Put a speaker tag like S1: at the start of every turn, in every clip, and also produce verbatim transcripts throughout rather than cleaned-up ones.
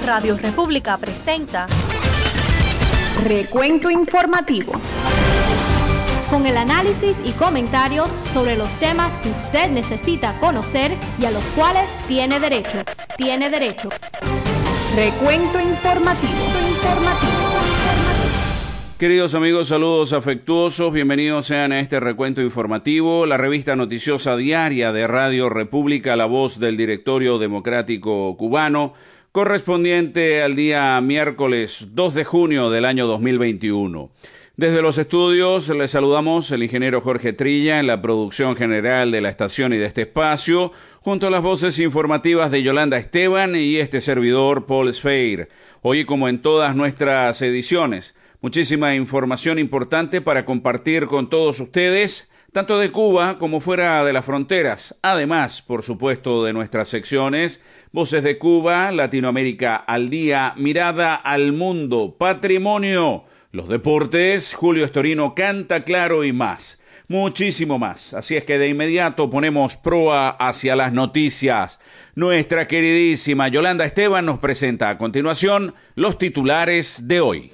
S1: Radio República presenta
S2: Recuento Informativo,
S1: con el análisis y comentarios sobre los temas que usted necesita conocer y a los cuales tiene derecho. Tiene derecho.
S2: Recuento Informativo. Informativo.
S3: Queridos amigos, saludos afectuosos, bienvenidos sean a este recuento informativo, la revista noticiosa diaria de Radio República, la voz del Directorio Democrático Cubano, correspondiente al día miércoles dos de junio del año dos mil veintiuno. Desde los estudios les saludamos el ingeniero Jorge Trilla en la producción general de la estación y de este espacio, junto a las voces informativas de Yolanda Esteban y este servidor Paul Sfeir. Hoy, como en todas nuestras ediciones, muchísima información importante para compartir con todos ustedes, tanto de Cuba como fuera de las fronteras. Además, por supuesto, de nuestras secciones, Voces de Cuba, Latinoamérica al Día, Mirada al Mundo, Patrimonio, los deportes, Julio Estorino canta claro y más. Muchísimo más. Así es que de inmediato ponemos proa hacia las noticias. Nuestra queridísima Yolanda Esteban nos presenta a continuación los titulares de hoy.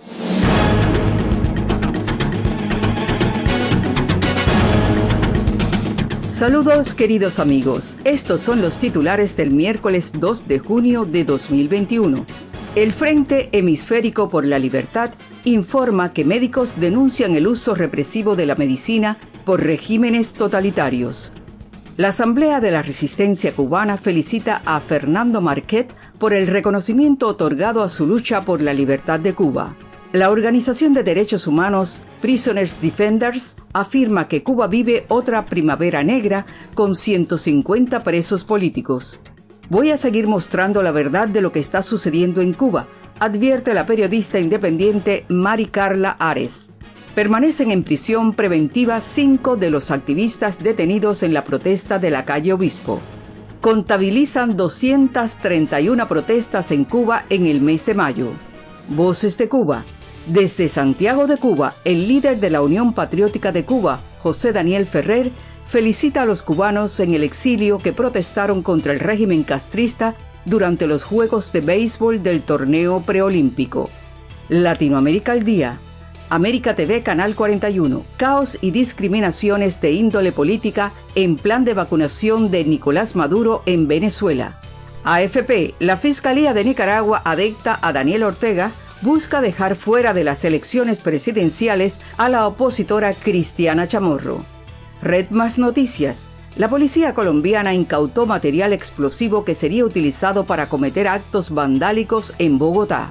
S4: Saludos queridos amigos, estos son los titulares del miércoles dos de junio de dos mil veintiuno. El Frente Hemisférico por la Libertad informa que médicos denuncian el uso represivo de la medicina por regímenes totalitarios. La Asamblea de la Resistencia Cubana felicita a Fernando Marquet por el reconocimiento otorgado a su lucha por la libertad de Cuba. La Organización de Derechos Humanos Prisoners Defenders afirma que Cuba vive otra primavera negra con ciento cincuenta presos políticos. Voy a seguir mostrando la verdad de lo que está sucediendo en Cuba, advierte la periodista independiente Mari Carla Ares. Permanecen en prisión preventiva cinco de los activistas detenidos en la protesta de la calle Obispo. Contabilizan doscientas treinta y una protestas en Cuba en el mes de mayo. Voces de Cuba. Desde Santiago de Cuba, el líder de la Unión Patriótica de Cuba, José Daniel Ferrer, felicita a los cubanos en el exilio que protestaron contra el régimen castrista durante los Juegos de Béisbol del torneo preolímpico. Latinoamérica al Día. América T V Canal cuarenta y uno. Caos y discriminaciones de índole política en plan de vacunación de Nicolás Maduro en Venezuela. A F P. La Fiscalía de Nicaragua adecta a Daniel Ortega, busca dejar fuera de las elecciones presidenciales a la opositora Cristiana Chamorro. Red Más Noticias. La policía colombiana incautó material explosivo que sería utilizado para cometer actos vandálicos en Bogotá.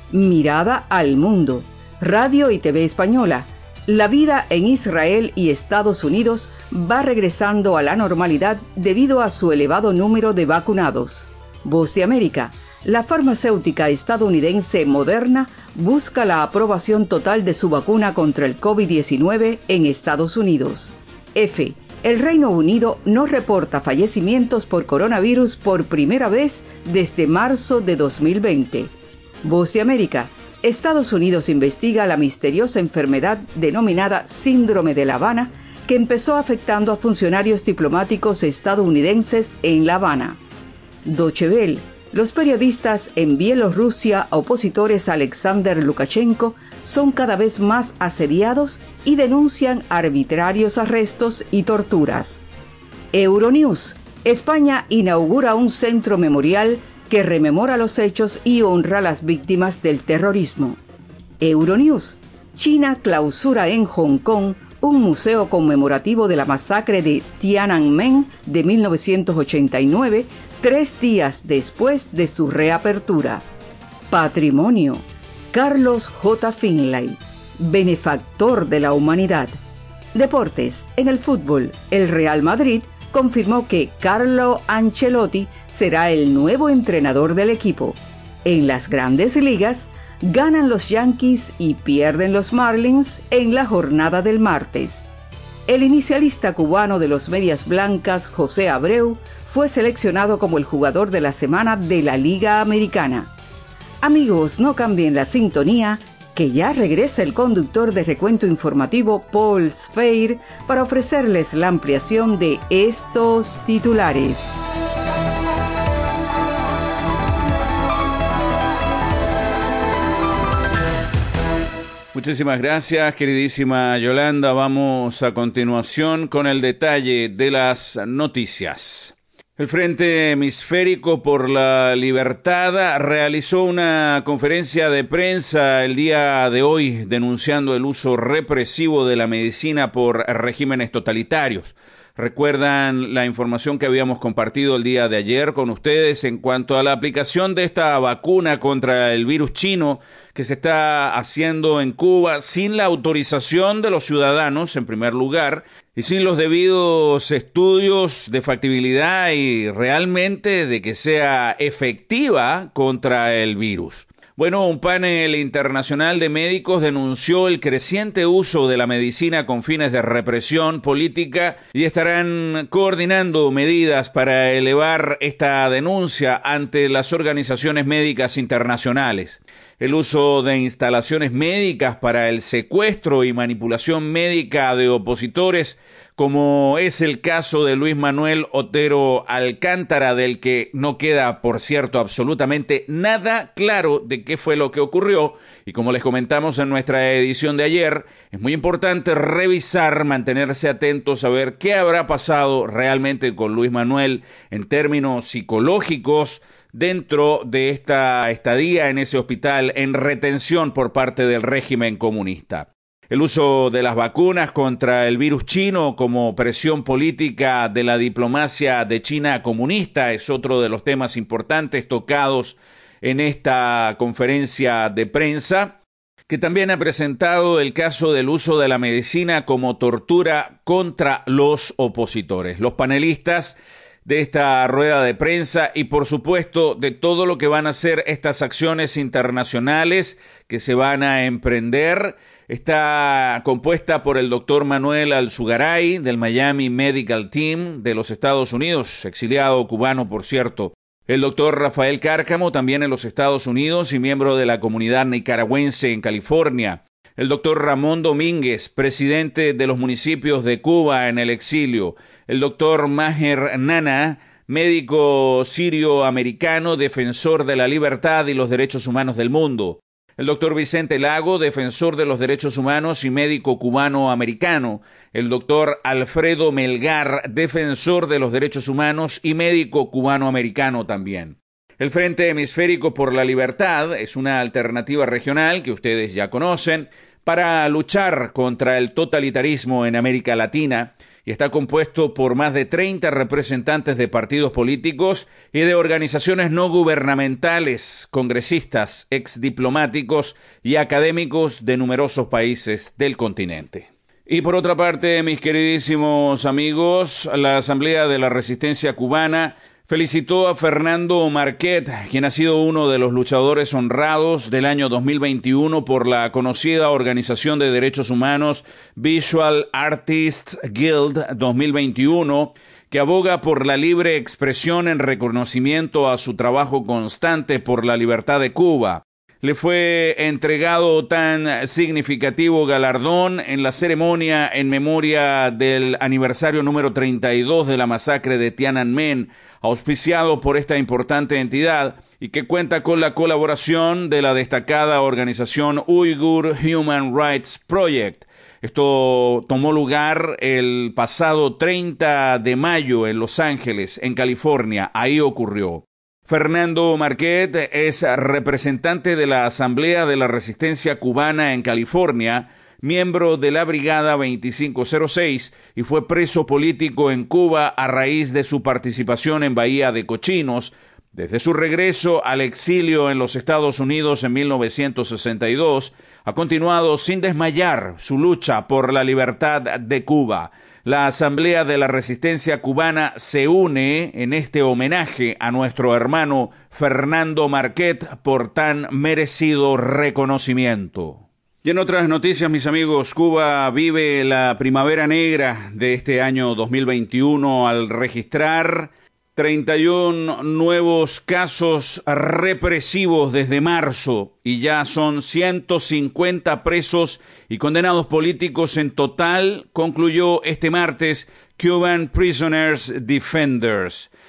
S4: Mirada al Mundo. Radio y T V Española. La vida en Israel y Estados Unidos va regresando a la normalidad debido a su elevado número de vacunados. Voz de América. La farmacéutica estadounidense Moderna busca la aprobación total de su vacuna contra el COVID diecinueve en Estados Unidos. F. El Reino Unido no reporta fallecimientos por coronavirus por primera vez desde marzo de dos mil veinte. Voz de América. Estados Unidos investiga la misteriosa enfermedad denominada Síndrome de La Habana que empezó afectando a funcionarios diplomáticos estadounidenses en La Habana. Deutsche Welle. Los periodistas en Bielorrusia opositores a Alexander Lukashenko son cada vez más asediados y denuncian arbitrarios arrestos y torturas. Euronews. España inaugura un centro memorial que rememora los hechos y honra a las víctimas del terrorismo. Euronews. China clausura en Hong Kong un museo conmemorativo de la masacre de Tiananmen de mil novecientos ochenta y nueve, tres días después de su reapertura. Patrimonio. Carlos J. Finlay, benefactor de la humanidad. Deportes. En el fútbol, el Real Madrid confirmó que Carlo Ancelotti será el nuevo entrenador del equipo. En las grandes ligas, ganan los Yankees y pierden los Marlins en la jornada del martes. El inicialista cubano de los Medias Blancas, José Abreu, fue seleccionado como el jugador de la semana de la Liga Americana. Amigos, no cambien la sintonía, que ya regresa el conductor de Recuento Informativo, Paul Sfeir, para ofrecerles la ampliación de estos titulares.
S3: Muchísimas gracias, queridísima Yolanda. Vamos a continuación con el detalle de las noticias. El Frente Hemisférico por la Libertad realizó una conferencia de prensa el día de hoy denunciando el uso represivo de la medicina por regímenes totalitarios. Recuerdan la información que habíamos compartido el día de ayer con ustedes en cuanto a la aplicación de esta vacuna contra el virus chino que se está haciendo en Cuba sin la autorización de los ciudadanos, en primer lugar, y sin los debidos estudios de factibilidad y realmente de que sea efectiva contra el virus. Bueno, un panel internacional de médicos denunció el creciente uso de la medicina con fines de represión política y estarán coordinando medidas para elevar esta denuncia ante las organizaciones médicas internacionales. El uso de instalaciones médicas para el secuestro y manipulación médica de opositores, como es el caso de Luis Manuel Otero Alcántara, del que no queda, por cierto, absolutamente nada claro de qué fue lo que ocurrió. Y como les comentamos en nuestra edición de ayer, es muy importante revisar, mantenerse atentos a ver qué habrá pasado realmente con Luis Manuel en términos psicológicos dentro de esta estadía en ese hospital en retención por parte del régimen comunista. El uso de las vacunas contra el virus chino como presión política de la diplomacia de China comunista es otro de los temas importantes tocados en esta conferencia de prensa, que también ha presentado el caso del uso de la medicina como tortura contra los opositores. Los panelistas de esta rueda de prensa y por supuesto de todo lo que van a ser estas acciones internacionales que se van a emprender. Está compuesta por el doctor Manuel Alzugaray del Miami Medical Team de los Estados Unidos, exiliado cubano por cierto. El doctor Rafael Cárcamo, también en los Estados Unidos y miembro de la comunidad nicaragüense en California. El doctor Ramón Domínguez, presidente de los municipios de Cuba en el exilio. El doctor Maher Nana, médico sirio-americano, defensor de la libertad y los derechos humanos del mundo. El doctor Vicente Lago, defensor de los derechos humanos y médico cubano-americano. El doctor Alfredo Melgar, defensor de los derechos humanos y médico cubano-americano también. El Frente Hemisférico por la Libertad es una alternativa regional que ustedes ya conocen para luchar contra el totalitarismo en América Latina y está compuesto por más de treinta representantes de partidos políticos y de organizaciones no gubernamentales, congresistas, exdiplomáticos y académicos de numerosos países del continente. Y por otra parte, mis queridísimos amigos, la Asamblea de la Resistencia Cubana felicitó a Fernando Marquet, quien ha sido uno de los luchadores honrados del año dos mil veintiuno por la conocida organización de derechos humanos Visual Artists Guild dos mil veintiuno, que aboga por la libre expresión en reconocimiento a su trabajo constante por la libertad de Cuba. Le fue entregado tan significativo galardón en la ceremonia en memoria del aniversario número treinta y dos de la masacre de Tiananmen, auspiciado por esta importante entidad y que cuenta con la colaboración de la destacada organización Uyghur Human Rights Project. Esto tomó lugar el pasado treinta de mayo en Los Ángeles, en California. Ahí ocurrió. Fernando Marquet es representante de la Asamblea de la Resistencia Cubana en California, miembro de la Brigada veinticinco cero seis y fue preso político en Cuba a raíz de su participación en Bahía de Cochinos. Desde su regreso al exilio en los Estados Unidos en mil novecientos sesenta y dos, ha continuado sin desmayar su lucha por la libertad de Cuba. La Asamblea de la Resistencia Cubana se une en este homenaje a nuestro hermano Fernando Marquet por tan merecido reconocimiento. Y en otras noticias, mis amigos, Cuba vive la primavera negra de este año dos mil veintiuno al registrar treinta y uno nuevos casos represivos desde marzo y ya son ciento cincuenta presos y condenados políticos en total, concluyó este martes Cuban Prisoners Defenders.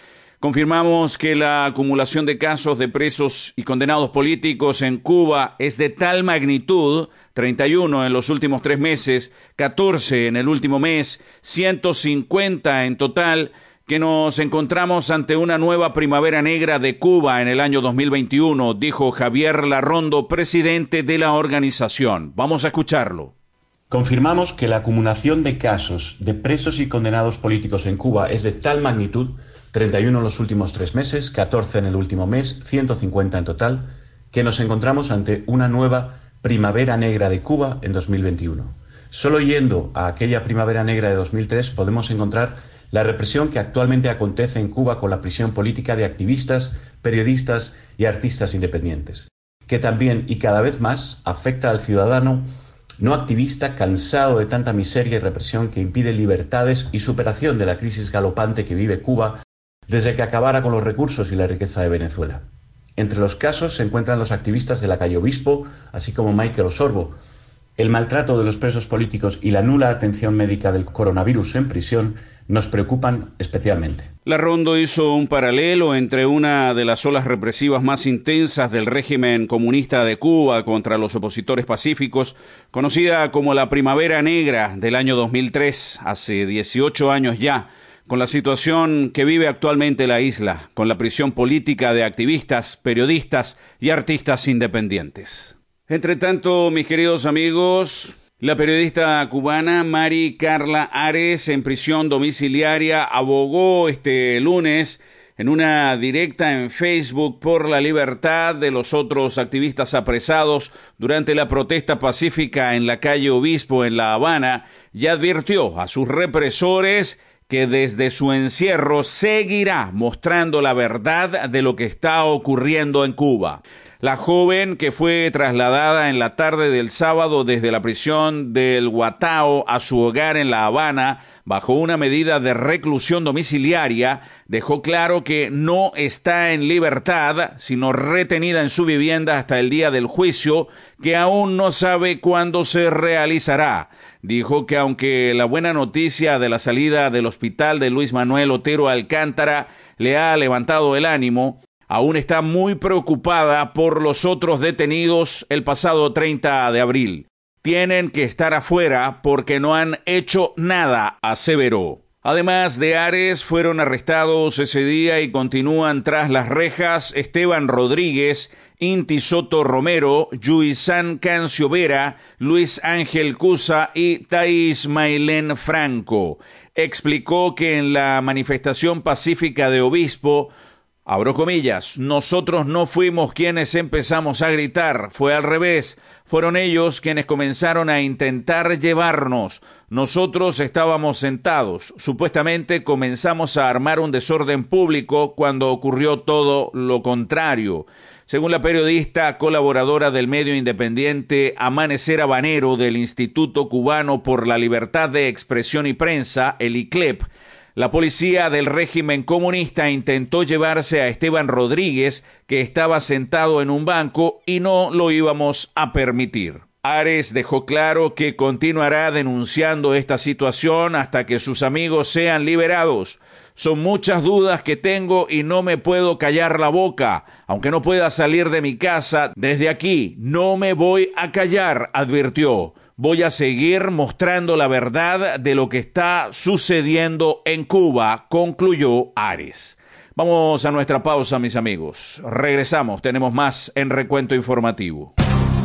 S3: Confirmamos que la acumulación de casos de presos y condenados políticos en Cuba es de tal magnitud, treinta y uno en los últimos tres meses, catorce en el último mes, ciento cincuenta en total, que nos encontramos ante una nueva primavera negra de Cuba en el año dos mil veintiuno, dijo Javier Larrondo, presidente de la organización. Vamos a escucharlo.
S5: Confirmamos que la acumulación de casos de presos y condenados políticos en Cuba es de tal magnitud, treinta y uno en los últimos tres meses, catorce en el último mes, ciento cincuenta en total, que nos encontramos ante una nueva primavera negra de Cuba en dos mil veintiuno. Solo yendo a aquella primavera negra de dos mil tres podemos encontrar la represión que actualmente acontece en Cuba con la prisión política de activistas, periodistas y artistas independientes, que también y cada vez más afecta al ciudadano no activista cansado de tanta miseria y represión que impide libertades y superación de la crisis galopante que vive Cuba desde que acabara con los recursos y la riqueza de Venezuela. Entre los casos se encuentran los activistas de la calle Obispo, así como Michael Osorbo, el maltrato de los presos políticos y la nula atención médica del coronavirus en prisión nos preocupan especialmente.
S3: Larrondo hizo un paralelo entre una de las olas represivas más intensas del régimen comunista de Cuba contra los opositores pacíficos, conocida como la Primavera Negra del año dos mil tres, hace dieciocho años ya, con la situación que vive actualmente la isla, con la prisión política de activistas, periodistas y artistas independientes. Entre tanto, mis queridos amigos, la periodista cubana Mari Carla Ares, en prisión domiciliaria, abogó este lunes en una directa en Facebook por la libertad de los otros activistas apresados durante la protesta pacífica en la calle Obispo en La Habana y advirtió a sus represores que desde su encierro seguirá mostrando la verdad de lo que está ocurriendo en Cuba. La joven, que fue trasladada en la tarde del sábado desde la prisión del Guatao a su hogar en La Habana, bajo una medida de reclusión domiciliaria, dejó claro que no está en libertad, sino retenida en su vivienda hasta el día del juicio, que aún no sabe cuándo se realizará. Dijo que aunque la buena noticia de la salida del hospital de Luis Manuel Otero Alcántara le ha levantado el ánimo, aún está muy preocupada por los otros detenidos el pasado treinta de abril. Tienen que estar afuera porque no han hecho nada, aseveró. Además de Ares, fueron arrestados ese día y continúan tras las rejas Esteban Rodríguez, Inti Soto Romero, Yuisán Cancio Vera, Luis Ángel Cusa y Thais Mailén Franco. Explicó que en la manifestación pacífica de Obispo, abro comillas, nosotros no fuimos quienes empezamos a gritar, fue al revés, fueron ellos quienes comenzaron a intentar llevarnos. Nosotros estábamos sentados, supuestamente comenzamos a armar un desorden público cuando ocurrió todo lo contrario. Según la periodista colaboradora del medio independiente Amanecer Habanero del Instituto Cubano por la Libertad de Expresión y Prensa, el I C L E P, la policía del régimen comunista intentó llevarse a Esteban Rodríguez, que estaba sentado en un banco, y no lo íbamos a permitir. Ares dejó claro que continuará denunciando esta situación hasta que sus amigos sean liberados. Son muchas dudas que tengo y no me puedo callar la boca. Aunque no pueda salir de mi casa, desde aquí no me voy a callar, advirtió. Voy a seguir mostrando la verdad de lo que está sucediendo en Cuba, concluyó Ares. Vamos a nuestra pausa, mis amigos. Regresamos, tenemos más en Recuento Informativo.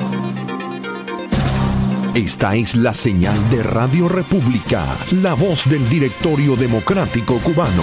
S6: Esta es la señal de Radio República, la voz del Directorio Democrático Cubano.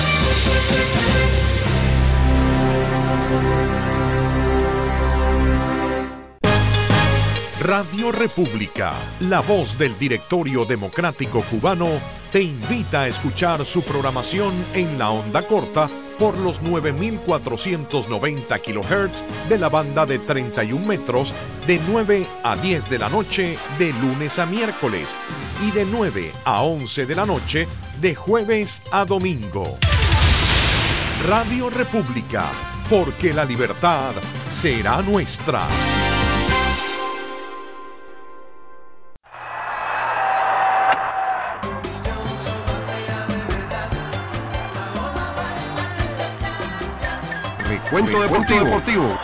S6: Radio República, la voz del Directorio Democrático Cubano, te invita a escuchar su programación en la onda corta por los nueve mil cuatrocientos noventa kilohertz de la banda de treinta y un metros de nueve a diez de la noche de lunes a miércoles y de nueve a once de la noche de jueves a domingo. Radio República, porque la libertad será nuestra. Recuento Deportivo. Deportivo.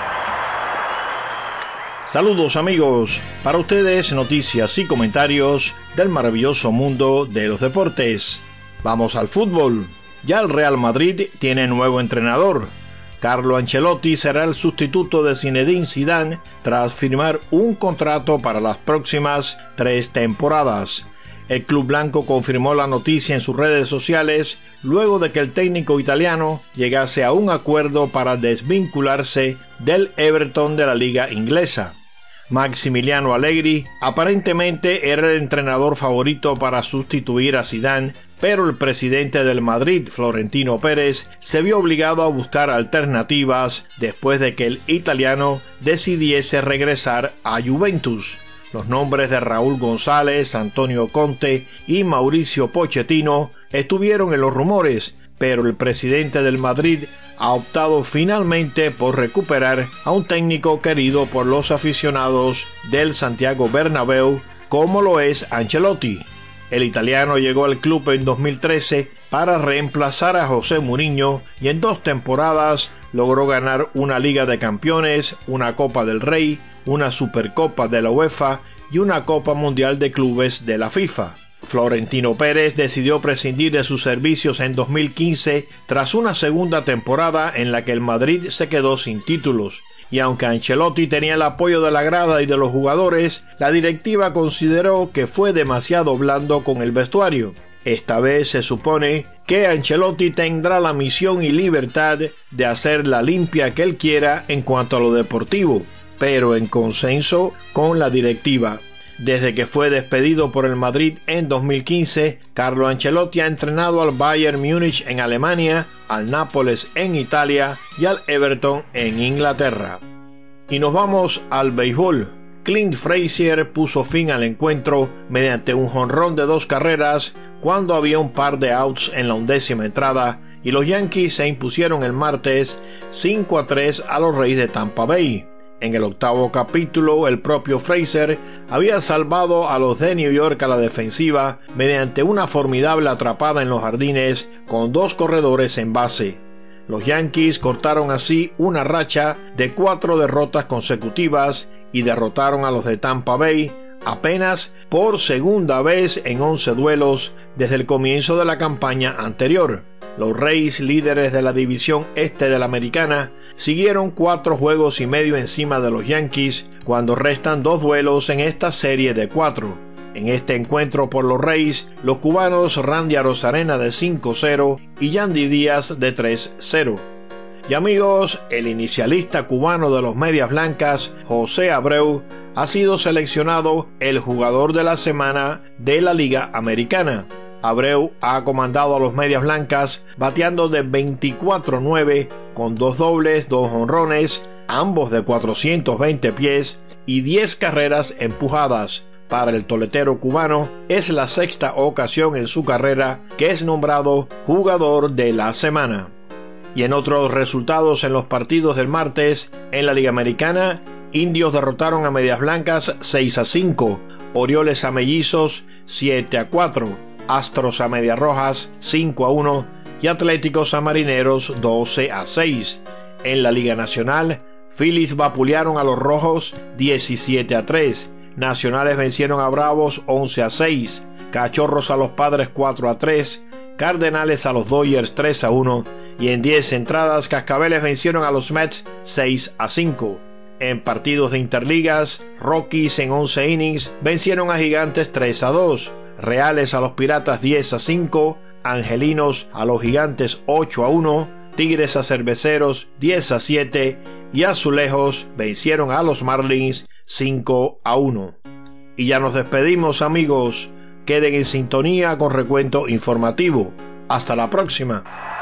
S7: Saludos amigos, para ustedes noticias y comentarios del maravilloso mundo de los deportes. Vamos al fútbol. Ya el Real Madrid tiene nuevo entrenador. Carlo Ancelotti será el sustituto de Zinedine Zidane tras firmar un contrato para las próximas tres temporadas. El club blanco confirmó la noticia en sus redes sociales luego de que el técnico italiano llegase a un acuerdo para desvincularse del Everton de la liga inglesa. Maximiliano Allegri aparentemente era el entrenador favorito para sustituir a Zidane, pero el presidente del Madrid, Florentino Pérez, se vio obligado a buscar alternativas después de que el italiano decidiese regresar a Juventus. Los nombres de Raúl González, Antonio Conte y Mauricio Pochettino estuvieron en los rumores, pero el presidente del Madrid ha optado finalmente por recuperar a un técnico querido por los aficionados del Santiago Bernabéu, como lo es Ancelotti. El italiano llegó al club en dos mil trece para reemplazar a José Mourinho y en dos temporadas logró ganar una Liga de Campeones, una Copa del Rey, una Supercopa de la UEFA y una Copa Mundial de Clubes de la FIFA. Florentino Pérez decidió prescindir de sus servicios en dos mil quince tras una segunda temporada en la que el Madrid se quedó sin títulos. Y aunque Ancelotti tenía el apoyo de la grada y de los jugadores, la directiva consideró que fue demasiado blando con el vestuario. Esta vez se supone que Ancelotti tendrá la misión y libertad de hacer la limpia que él quiera en cuanto a lo deportivo, pero en consenso con la directiva. Desde que fue despedido por el Madrid en dos mil quince, Carlo Ancelotti ha entrenado al Bayern Múnich en Alemania, al Nápoles en Italia y al Everton en Inglaterra. Y nos vamos al béisbol. Clint Frazier puso fin al encuentro mediante un jonrón de dos carreras cuando había un par de outs en la undécima entrada y los Yankees se impusieron el martes cinco a tres a los Reyes de Tampa Bay. En el octavo capítulo, el propio Frazier había salvado a los de New York a la defensiva mediante una formidable atrapada en los jardines con dos corredores en base. Los Yankees cortaron así una racha de cuatro derrotas consecutivas y derrotaron a los de Tampa Bay apenas por segunda vez en once duelos desde el comienzo de la campaña anterior. Los Rays, líderes de la división este de la Americana, siguieron cuatro juegos y medio encima de los Yankees cuando restan dos duelos en esta serie de cuatro. En este encuentro por los Rays, los cubanos Randy Arozarena de cinco cero y Yandy Díaz de tres cero. Y amigos, el inicialista cubano de los Medias Blancas, José Abreu, ha sido seleccionado el jugador de la semana de la Liga Americana. Abreu ha comandado a los Medias Blancas bateando de veinticuatro nueve con dos dobles, dos jonrones, ambos de cuatrocientos veinte pies y diez carreras empujadas. Para el toletero cubano es la sexta ocasión en su carrera que es nombrado jugador de la semana. Y en otros resultados en los partidos del martes, en la Liga Americana, Indios derrotaron a Medias Blancas seis a cinco, Orioles a Mellizos siete a cuatro, Astros a Medias Rojas cinco a uno y Atléticos a Marineros doce a seis. En la Liga Nacional, Phillies vapulearon a los Rojos diecisiete a tres, Nacionales vencieron a Bravos once a seis, Cachorros a los Padres cuatro a tres, Cardenales a los Dodgers tres a uno y en diez entradas Cascabeles vencieron a los Mets seis a cinco. En partidos de interligas, Rockies en once innings vencieron a Gigantes tres a dos, Reales a los Piratas diez a cinco, Angelinos a los Gigantes ocho a uno, Tigres a Cerveceros diez a siete y Azulejos vencieron a los Marlins cinco a uno. Y ya nos despedimos, amigos. Queden en sintonía con Recuento Informativo. Hasta la próxima.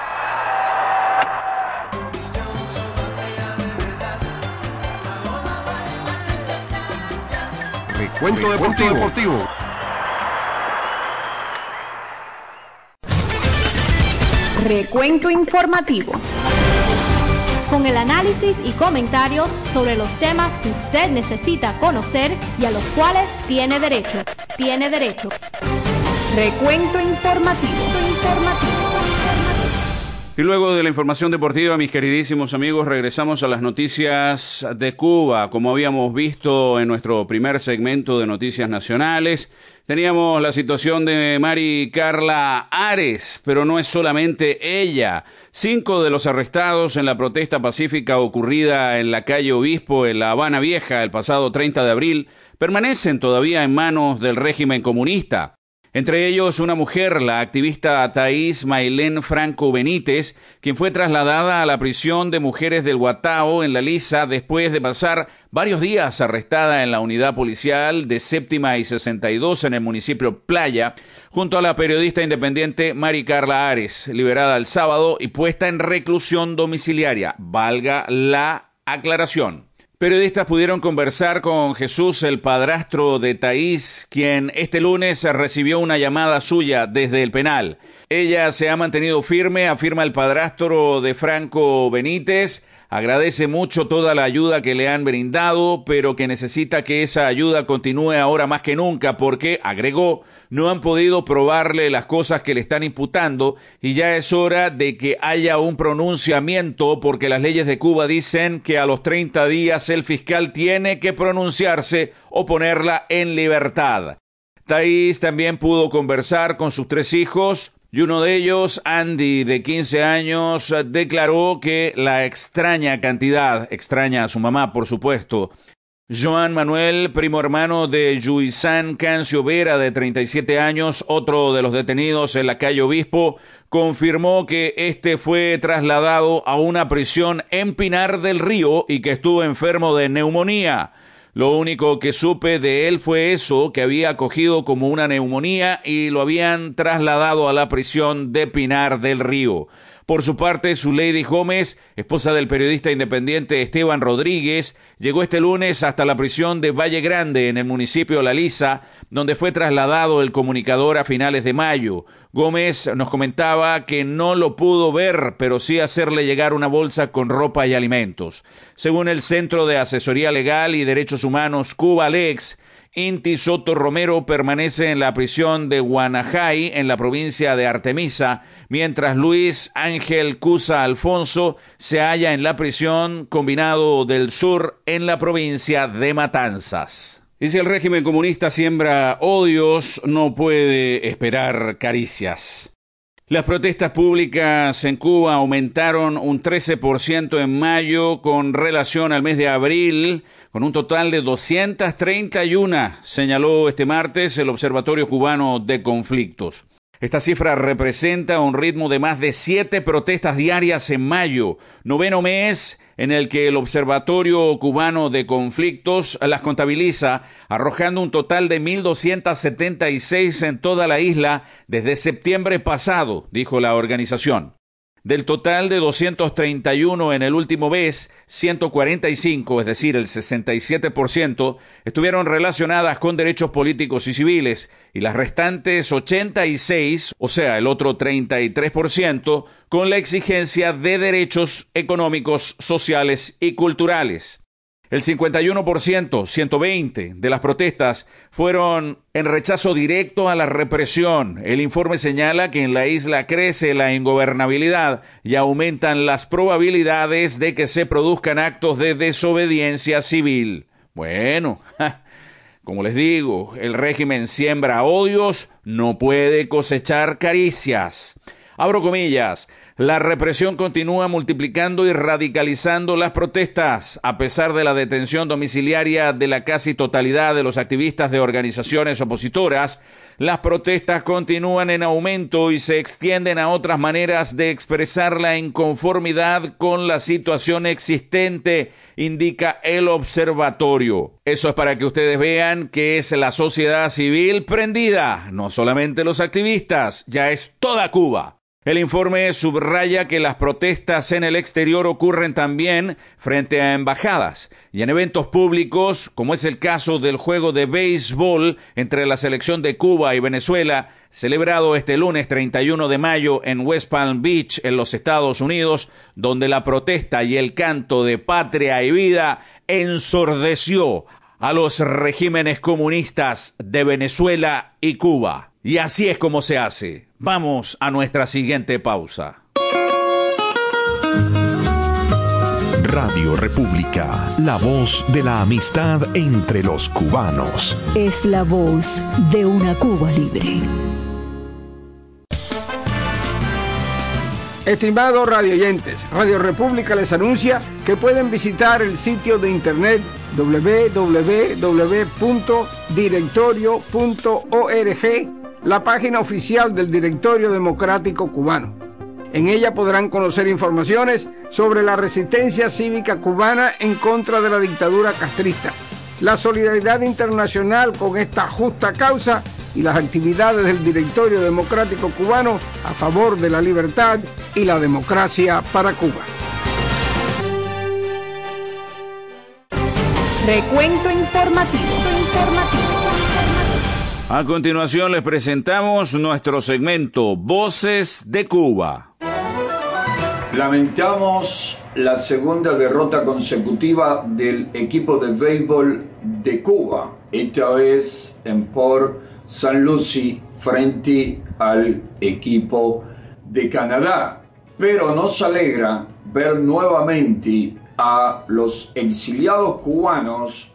S6: Recuento Deportivo. Deportivo.
S2: Recuento Informativo.
S1: Con el análisis y comentarios sobre los temas que usted necesita conocer y a los cuales tiene derecho. Tiene derecho.
S2: Recuento Informativo. Informativo.
S3: Y luego de la información deportiva, mis queridísimos amigos, regresamos a las noticias de Cuba. Como habíamos visto en nuestro primer segmento de noticias nacionales, teníamos la situación de Mari Carla Ares, pero no es solamente ella. Cinco de los arrestados en la protesta pacífica ocurrida en la calle Obispo, en La Habana Vieja, el pasado treinta de abril, permanecen todavía en manos del régimen comunista. Entre ellos una mujer, la activista Thais Maylén Franco Benítez, quien fue trasladada a la prisión de mujeres del Guatao en La Lisa después de pasar varios días arrestada en la unidad policial de Séptima y sesenta y dos en el municipio Playa, junto a la periodista independiente Mari Carla Ares, liberada el sábado y puesta en reclusión domiciliaria. Valga la aclaración. Periodistas pudieron conversar con Jesús, el padrastro de Thais, quien este lunes recibió una llamada suya desde el penal. Ella se ha mantenido firme, afirma el padrastro de Franco Benítez. Agradece mucho toda la ayuda que le han brindado, pero que necesita que esa ayuda continúe ahora más que nunca porque, agregó, no han podido probarle las cosas que le están imputando y ya es hora de que haya un pronunciamiento porque las leyes de Cuba dicen que a los treinta días el fiscal tiene que pronunciarse o ponerla en libertad. Thais también pudo conversar con sus tres hijos. Y uno de ellos, Andy, de quince años, declaró que la extraña cantidad, extraña a su mamá, por supuesto. Joan Manuel, primo hermano de Yuisán Cancio Vera, de treinta y siete años, otro de los detenidos en la calle Obispo, confirmó que este fue trasladado a una prisión en Pinar del Río y que estuvo enfermo de neumonía. Lo único que supe de él fue eso, que había cogido como una neumonía y lo habían trasladado a la prisión de Pinar del Río. Por su parte, Zuleidi Gómez, esposa del periodista independiente Esteban Rodríguez, llegó este lunes hasta la prisión de Valle Grande, en el municipio La Lisa, donde fue trasladado el comunicador a finales de mayo. Gómez nos comentaba que no lo pudo ver, pero sí hacerle llegar una bolsa con ropa y alimentos. Según el Centro de Asesoría Legal y Derechos Humanos Cuba Lex, Inti Soto Romero permanece en la prisión de Guanajay, en la provincia de Artemisa, mientras Luis Ángel Cusa Alfonso se halla en la prisión Combinado del Sur, en la provincia de Matanzas. Y si el régimen comunista siembra odios, no puede esperar caricias. Las protestas públicas en Cuba aumentaron un trece por ciento en mayo con relación al mes de abril, con un total de doscientas treinta y uno, señaló este martes el Observatorio Cubano de Conflictos. Esta cifra representa un ritmo de más de siete protestas diarias en mayo, noveno mes en el que el Observatorio Cubano de Conflictos las contabiliza, arrojando un total de mil doscientas setenta y seis en toda la isla desde septiembre pasado, dijo la organización. Del total de doscientos treinta y uno en el último mes, ciento cuarenta y cinco, es decir, el sesenta y siete por ciento, estuvieron relacionadas con derechos políticos y civiles, y las restantes ochenta y seis, o sea, el otro treinta y tres por ciento, con la exigencia de derechos económicos, sociales y culturales. El cincuenta y uno por ciento, ciento veinte, de las protestas fueron en rechazo directo a la represión. El informe señala que en la isla crece la ingobernabilidad y aumentan las probabilidades de que se produzcan actos de desobediencia civil. Bueno, como les digo, el régimen siembra odios, no puede cosechar caricias. Abro comillas, la represión continúa multiplicando y radicalizando las protestas, a pesar de la detención domiciliaria de la casi totalidad de los activistas de organizaciones opositoras. Las protestas continúan en aumento y se extienden a otras maneras de expresar la inconformidad con la situación existente, indica el observatorio. Eso es para que ustedes vean que es la sociedad civil prendida, no solamente los activistas, ya es toda Cuba. El informe subraya que las protestas en el exterior ocurren también frente a embajadas y en eventos públicos, como es el caso del juego de béisbol entre la selección de Cuba y Venezuela, celebrado este lunes treinta y uno de mayo en West Palm Beach, en los Estados Unidos, donde la protesta y el canto de patria y vida ensordeció a los regímenes comunistas de Venezuela y Cuba. Y así es como se hace. Vamos a nuestra siguiente pausa.
S6: Radio República, la voz de la amistad entre los cubanos.
S8: Es la voz de una Cuba libre.
S9: Estimados radioyentes, Radio República les anuncia que pueden visitar el sitio de internet doble u doble u doble u punto directorio punto org, la página oficial del Directorio Democrático Cubano. En ella podrán conocer informaciones sobre la resistencia cívica cubana en contra de la dictadura castrista, la solidaridad internacional con esta justa causa y las actividades del Directorio Democrático Cubano a favor de la libertad y la democracia para Cuba.
S2: Recuento informativo.
S3: A continuación les presentamos nuestro segmento Voces de Cuba.
S10: Lamentamos la segunda derrota consecutiva del equipo de béisbol de Cuba, esta vez en Port Saint Lucie frente al equipo de Canadá. Pero nos alegra ver nuevamente a los exiliados cubanos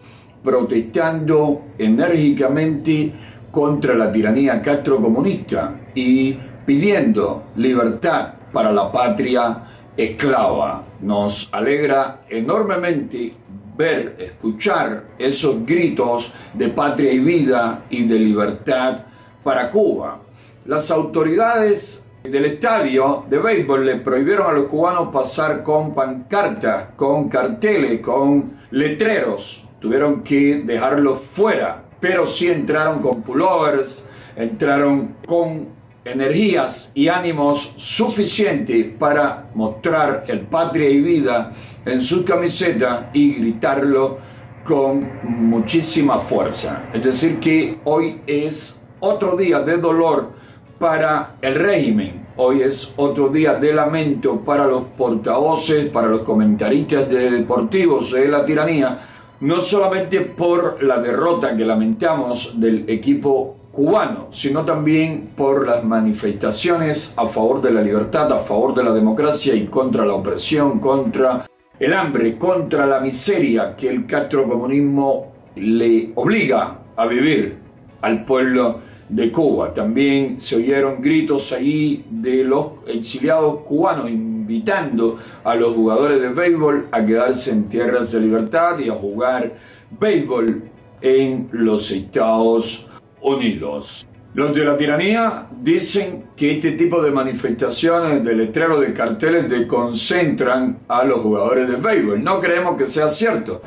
S10: protestando enérgicamente contra la tiranía castrocomunista y pidiendo libertad para la patria esclava. Nos alegra enormemente ver, escuchar esos gritos de patria y vida y de libertad para Cuba. Las autoridades del estadio de béisbol le prohibieron a los cubanos pasar con pancartas, con carteles, con letreros. Tuvieron que dejarlos fuera, pero sí entraron con pullovers, entraron con energías y ánimos suficientes para mostrar el patria y vida en su camiseta y gritarlo con muchísima fuerza. Es decir que hoy es otro día de dolor para el régimen, hoy es otro día de lamento para los portavoces, para los comentaristas de deportivos de la tiranía, no solamente por la derrota que lamentamos del equipo cubano, sino también por las manifestaciones a favor de la libertad, a favor de la democracia y contra la opresión, contra el hambre, contra la miseria que el castrocomunismo le obliga a vivir al pueblo de Cuba. También se oyeron gritos ahí de los exiliados cubanos invitando a los jugadores de béisbol a quedarse en tierras de libertad y a jugar béisbol en los Estados Unidos. Los de la tiranía dicen que este tipo de manifestaciones de letreros, de carteles, desconcentran a los jugadores de béisbol. No creemos que sea cierto.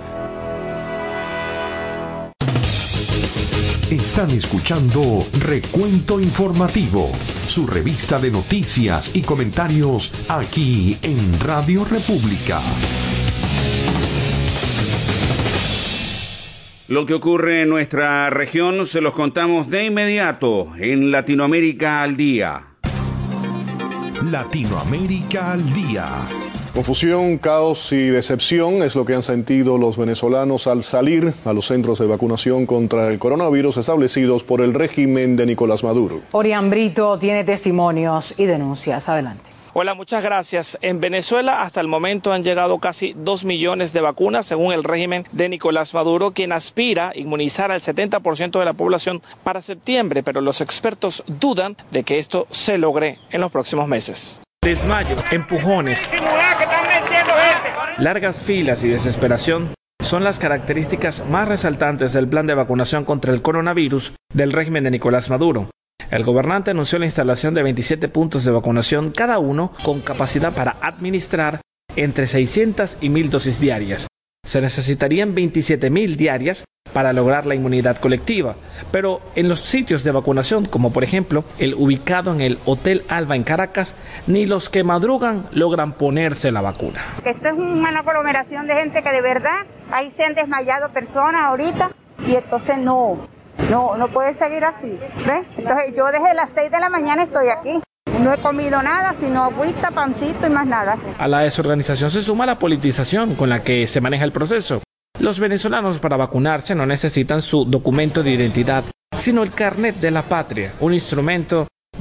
S6: Están escuchando Recuento Informativo, su revista de noticias y comentarios aquí en Radio República.
S3: Lo que ocurre en nuestra región se los contamos de inmediato en Latinoamérica al Día.
S6: Latinoamérica al Día.
S11: Confusión, caos y decepción es lo que han sentido los venezolanos al salir a los centros de vacunación contra el coronavirus establecidos por el régimen de Nicolás Maduro.
S12: Orián Brito tiene testimonios y denuncias. Adelante.
S13: Hola, muchas gracias. En Venezuela hasta el momento han llegado casi dos millones de vacunas según el régimen de Nicolás Maduro, quien aspira a inmunizar al setenta por ciento de la población para septiembre, pero los expertos dudan de que esto se logre en los próximos meses. Desmayo, empujones, largas filas y desesperación son las características más resaltantes del plan de vacunación contra el coronavirus del régimen de Nicolás Maduro. El gobernante anunció la instalación de veintisiete puntos de vacunación, cada uno con capacidad para administrar entre seiscientas y mil dosis diarias. Se necesitarían veintisiete mil diarias para lograr la inmunidad colectiva, pero en los sitios de vacunación, como por ejemplo el ubicado en el Hotel Alba en Caracas, ni los que madrugan logran ponerse la vacuna.
S14: Esto es una aglomeración de gente que de verdad, ahí se han desmayado personas ahorita y entonces no... No, no puede seguir así, ¿ves? Entonces yo desde las seis de la mañana estoy aquí. No he comido nada, sino agüita, pancito y más nada.
S13: A la desorganización se suma la politización con la que se maneja el proceso. Los venezolanos para vacunarse no necesitan su documento de identidad, sino el carnet de la patria, un instrumento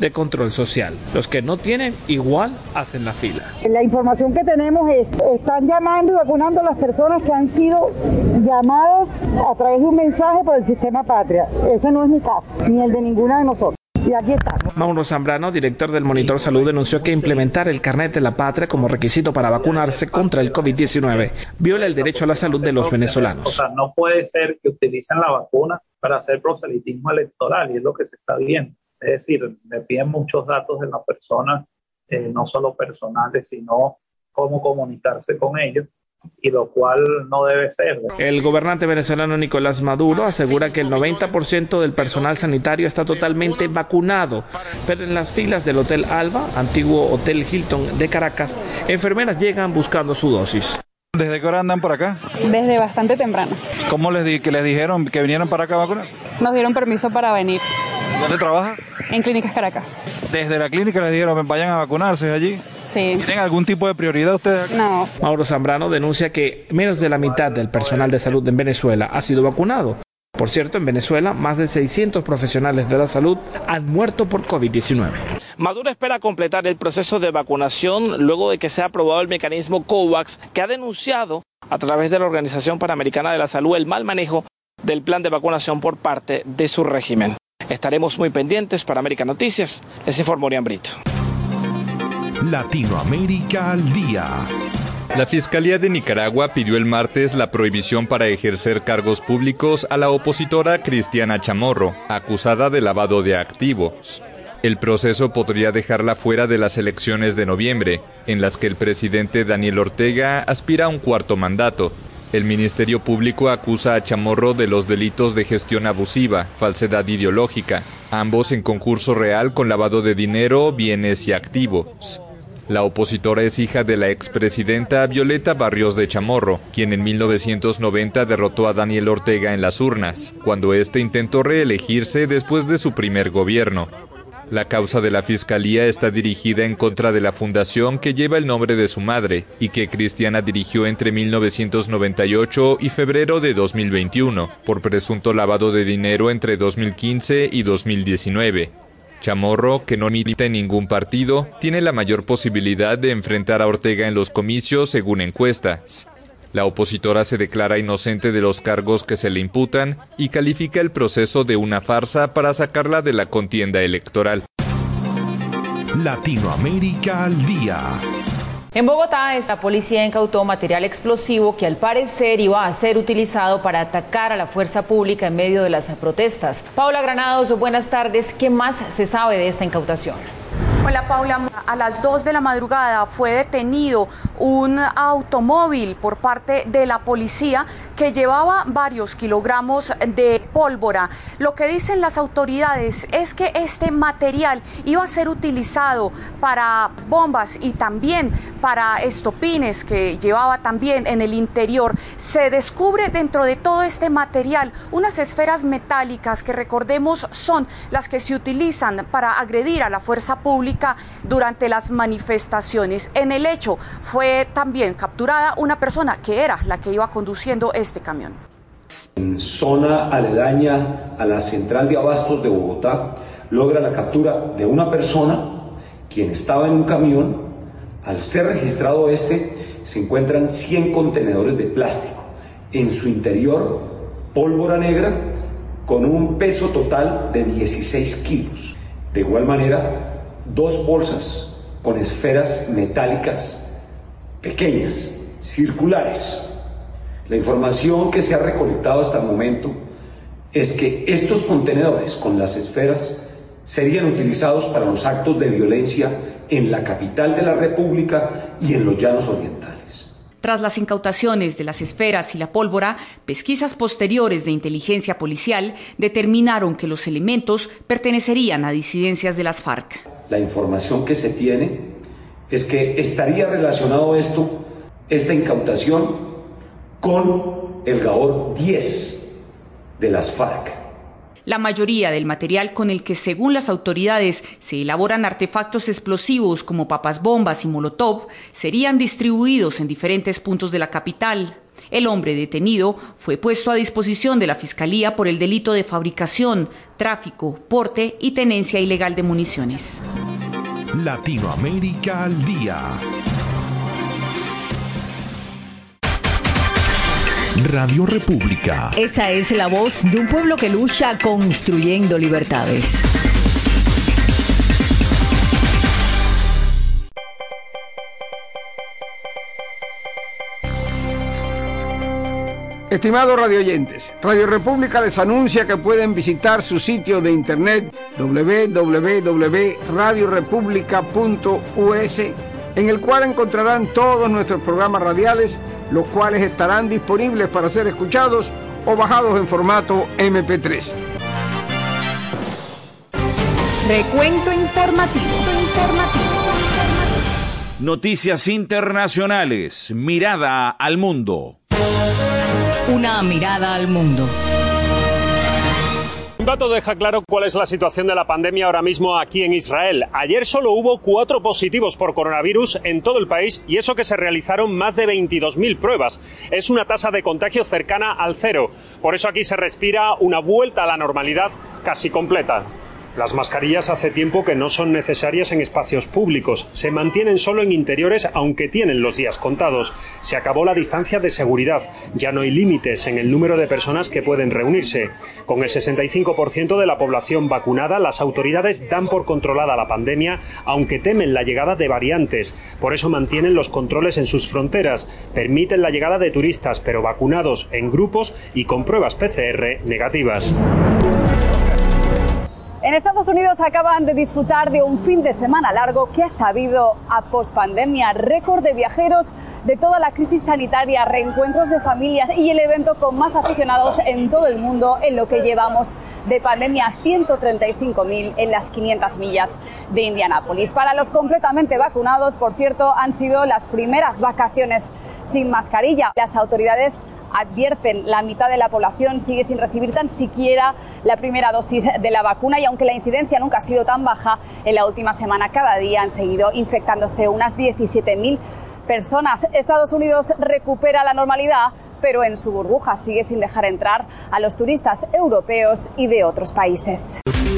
S13: de control social. Los que no tienen, igual hacen la fila.
S15: La información que tenemos es, están llamando y vacunando a las personas que han sido llamadas a través de un mensaje por el sistema Patria. Ese no es mi caso, ni el de ninguna de nosotros. Y aquí estamos.
S13: Mauro Zambrano, director del Monitor Salud, denunció que implementar el carnet de la patria como requisito para vacunarse contra el COVID diecinueve viola el derecho a la salud de los venezolanos.
S16: O sea, no puede ser que utilicen la vacuna para hacer proselitismo electoral, y es lo que se está viendo. Es decir, le piden muchos datos de la persona, eh, no solo personales, sino cómo comunicarse con ellos, y lo cual no debe ser.
S13: El gobernante venezolano Nicolás Maduro asegura que el noventa por ciento del personal sanitario está totalmente vacunado, pero en las filas del Hotel Alba, antiguo Hotel Hilton de Caracas, enfermeras llegan buscando su dosis.
S17: ¿Desde qué hora andan por acá?
S18: Desde bastante temprano.
S17: ¿Cómo les, di, que les dijeron que vinieron para acá a vacunar?
S18: Nos dieron permiso para venir.
S17: ¿Dónde trabaja?
S18: En Clínicas Caracas.
S17: ¿Desde la clínica les dijeron vayan a vacunarse allí?
S18: Sí.
S17: ¿Tienen algún tipo de prioridad ustedes?
S18: No.
S13: Mauro Zambrano denuncia que menos de la mitad del personal de salud en Venezuela ha sido vacunado. Por cierto, en Venezuela, más de seiscientos profesionales de la salud han muerto por COVID diecinueve. Maduro espera completar el proceso de vacunación luego de que sea aprobado el mecanismo COVAX, que ha denunciado a través de la Organización Panamericana de la Salud el mal manejo del plan de vacunación por parte de su régimen. Estaremos muy pendientes. Para América Noticias, les informó Orián Brito.
S6: Latinoamérica al día.
S19: La Fiscalía de Nicaragua pidió el martes la prohibición para ejercer cargos públicos a la opositora Cristiana Chamorro, acusada de lavado de activos. El proceso podría dejarla fuera de las elecciones de noviembre, en las que el presidente Daniel Ortega aspira a un cuarto mandato. El Ministerio Público acusa a Chamorro de los delitos de gestión abusiva, falsedad ideológica, ambos en concurso real con lavado de dinero, bienes y activos. La opositora es hija de la expresidenta Violeta Barrios de Chamorro, quien en mil novecientos noventa derrotó a Daniel Ortega en las urnas, cuando éste intentó reelegirse después de su primer gobierno. La causa de la Fiscalía está dirigida en contra de la fundación que lleva el nombre de su madre y que Cristiana dirigió entre mil novecientos noventa y ocho y febrero de dos mil veintiuno, por presunto lavado de dinero entre dos mil quince y dos mil diecinueve. Chamorro, que no milita en ningún partido, tiene la mayor posibilidad de enfrentar a Ortega en los comicios según encuestas. La opositora se declara inocente de los cargos que se le imputan y califica el proceso de una farsa para sacarla de la contienda electoral.
S6: Latinoamérica al día.
S20: En Bogotá, la policía incautó material explosivo que al parecer iba a ser utilizado para atacar a la fuerza pública en medio de las protestas. Paula Granados, buenas tardes. ¿Qué más se sabe de esta incautación?
S21: Hola Paula, a las dos de la madrugada fue detenido un automóvil por parte de la policía que llevaba varios kilogramos de pólvora. Lo que dicen las autoridades es que este material iba a ser utilizado para bombas y también para estopines que llevaba también en el interior. Se descubre dentro de todo este material unas esferas metálicas que, recordemos, son las que se utilizan para agredir a la fuerza pública durante las manifestaciones. En el hecho fue también capturada una persona que era la que iba conduciendo este camión.
S22: En zona aledaña a la central de abastos de Bogotá, logra la captura de una persona quien estaba en un camión. Al ser registrado este, se encuentran cien contenedores de plástico. En su interior, pólvora negra con un peso total de dieciséis kilos. De igual manera, dos bolsas con esferas metálicas pequeñas, circulares. La información que se ha recolectado hasta el momento es que estos contenedores con las esferas serían utilizados para los actos de violencia en la capital de la República y en los llanos orientales.
S23: Tras las incautaciones de las esferas y la pólvora, pesquisas posteriores de inteligencia policial determinaron que los elementos pertenecerían a disidencias de las FARC.
S22: La información que se tiene es que estaría relacionado esto, esta incautación, con el Gaor diez de las FARC.
S23: La mayoría del material con el que, según las autoridades, se elaboran artefactos explosivos como papas bombas y molotov serían distribuidos en diferentes puntos de la capital. El hombre detenido fue puesto a disposición de la Fiscalía por el delito de fabricación, tráfico, porte y tenencia ilegal de municiones.
S6: Latinoamérica al día. Radio República.
S8: Esa es la voz de un pueblo que lucha construyendo libertades.
S9: Estimados radioyentes, Radio República les anuncia que pueden visitar su sitio de internet doble u doble u doble u punto radio república punto u s, en el cual encontrarán todos nuestros programas radiales, los cuales estarán disponibles para ser escuchados o bajados en formato eme pe tres.
S2: Recuento informativo.
S3: Noticias internacionales. Mirada al mundo.
S8: Una mirada al mundo.
S4: Un dato deja claro cuál es la situación de la pandemia ahora mismo aquí en Israel. Ayer solo hubo cuatro positivos por coronavirus en todo el país y eso que se realizaron más de veintidós mil pruebas. Es una tasa de contagio cercana al cero. Por eso aquí se respira una vuelta a la normalidad casi completa. Las mascarillas hace tiempo que no son necesarias en espacios públicos. Se mantienen solo en interiores, aunque tienen los días contados. Se acabó la distancia de seguridad. Ya no hay límites en el número de personas que pueden reunirse. Con el sesenta y cinco por ciento de la población vacunada, las autoridades dan por controlada la pandemia, aunque temen la llegada de variantes. Por eso mantienen los controles en sus fronteras. Permiten la llegada de turistas, pero vacunados en grupos y con pruebas pe ce erre negativas.
S5: En Estados Unidos acaban de disfrutar de un fin de semana largo que ha sabido a pospandemia, récord de viajeros de toda la crisis sanitaria, reencuentros de familias y el evento con más aficionados en todo el mundo en lo que llevamos de pandemia, ciento treinta y cinco mil en las quinientas millas de Indianápolis. Para los completamente vacunados, por cierto, han sido las primeras vacaciones sin mascarilla. Las autoridades advierten, la mitad de la población sigue sin recibir tan siquiera la primera dosis de la vacuna y aunque la incidencia nunca ha sido tan baja, en la última semana cada día han seguido infectándose unas diecisiete mil personas. Estados Unidos recupera la normalidad, pero en su burbuja sigue sin dejar entrar a los turistas europeos y de otros países.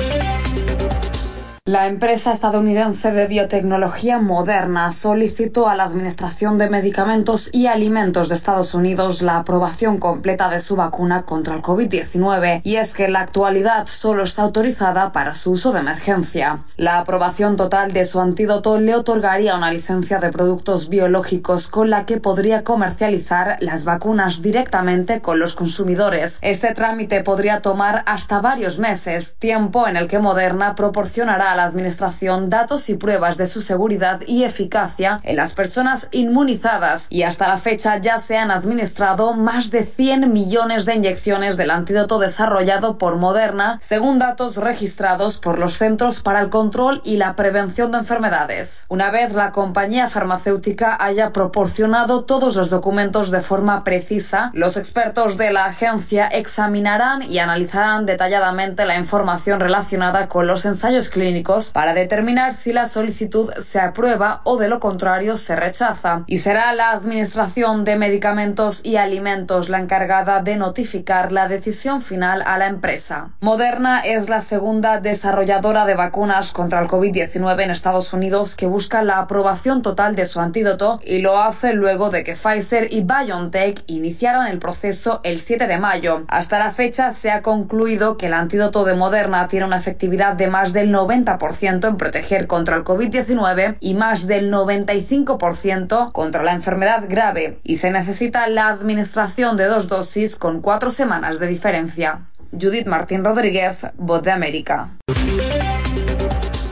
S7: La empresa estadounidense de biotecnología Moderna solicitó a la Administración de Medicamentos y Alimentos de Estados Unidos la aprobación completa de su vacuna contra el covid diecinueve, y es que en la actualidad solo está autorizada para su uso de emergencia. La aprobación total de su antídoto le otorgaría una licencia de productos biológicos con la que podría comercializar las vacunas directamente con los consumidores. Este trámite podría tomar hasta varios meses, tiempo en el que Moderna proporcionará a la Administración datos y pruebas de su seguridad y eficacia en las personas inmunizadas, y hasta la fecha ya se han administrado más de cien millones de inyecciones del antídoto desarrollado por Moderna, según datos registrados por los Centros para el Control y la Prevención de Enfermedades. Una vez la compañía farmacéutica haya proporcionado todos los documentos de forma precisa, los expertos de la agencia examinarán y analizarán detalladamente la información relacionada con los ensayos clínicos para determinar si la solicitud se aprueba o de lo contrario se rechaza, y será la Administración de Medicamentos y Alimentos la encargada de notificar la decisión final a la empresa. Moderna es la segunda desarrolladora de vacunas contra el covid diecinueve en Estados Unidos que busca la aprobación total de su antídoto, y lo hace luego de que Pfizer y BioNTech iniciaran el proceso el siete de mayo. Hasta la fecha se ha concluido que el antídoto de Moderna tiene una efectividad de más del noventa por ciento en proteger contra el covid diecinueve y más del noventa y cinco por ciento contra la enfermedad grave, y se necesita la administración de dos dosis con cuatro semanas de diferencia. Judith Martín Rodríguez, Voz de América.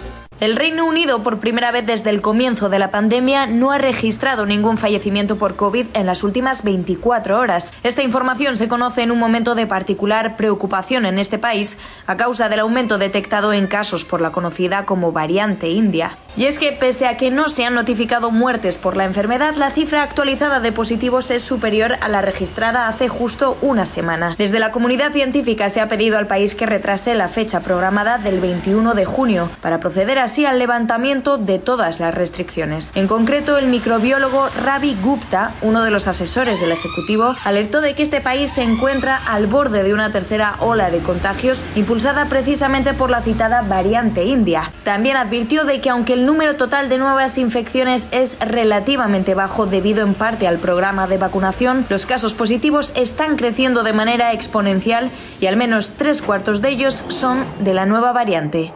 S1: El Reino Unido, por primera vez desde el comienzo de la pandemia, no ha registrado ningún fallecimiento por COVID en las últimas veinticuatro horas. Esta información se conoce en un momento de particular preocupación en este país a causa del aumento detectado en casos por la conocida como variante India. Y es que, pese a que no se han notificado muertes por la enfermedad, la cifra actualizada de positivos es superior a la registrada hace justo una semana. Desde la comunidad científica se ha pedido al país que retrase la fecha programada del veintiuno de junio para proceder así al levantamiento de todas las restricciones. En concreto, el microbiólogo Ravi Gupta, uno de los asesores del Ejecutivo, alertó de que este país se encuentra al borde de una tercera ola de contagios impulsada precisamente por la citada variante India. También advirtió de que aunque el número total de nuevas infecciones es relativamente bajo debido en parte al programa de vacunación, los casos positivos están creciendo de manera exponencial y al menos tres cuartos de ellos son de la nueva variante.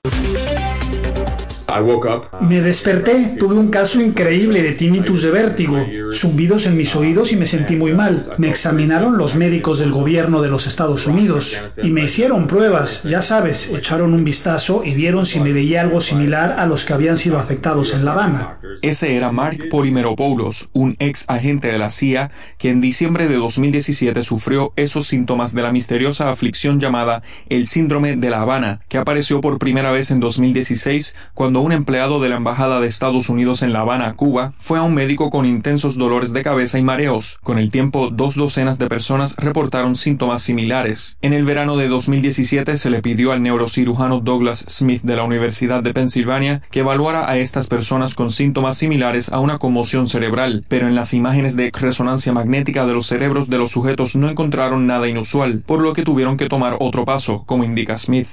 S10: Me desperté, tuve un caso increíble de tinnitus de vértigo, zumbidos en mis oídos y me sentí muy mal. Me examinaron los médicos del gobierno de los Estados Unidos y me hicieron pruebas, ya sabes, echaron un vistazo y vieron si me veía algo similar a los que habían sido afectados en La Habana.
S11: Ese era Mark Polimeropoulos, un ex agente de la C I A que en diciembre de dos mil diecisiete sufrió esos síntomas de la misteriosa aflicción llamada el síndrome de La Habana, que apareció por primera vez en dos mil dieciséis cuando un empleado de la Embajada de Estados Unidos en La Habana, Cuba, fue a un médico con intensos dolores de cabeza y mareos. Con el tiempo, dos docenas de personas reportaron síntomas similares. En el verano de dos mil diecisiete se le pidió al neurocirujano Douglas Smith de la Universidad de Pensilvania que evaluara a estas personas con síntomas similares a una conmoción cerebral, pero en las imágenes de resonancia magnética de los cerebros de los sujetos no encontraron nada inusual, por lo que tuvieron que tomar otro paso, como indica Smith.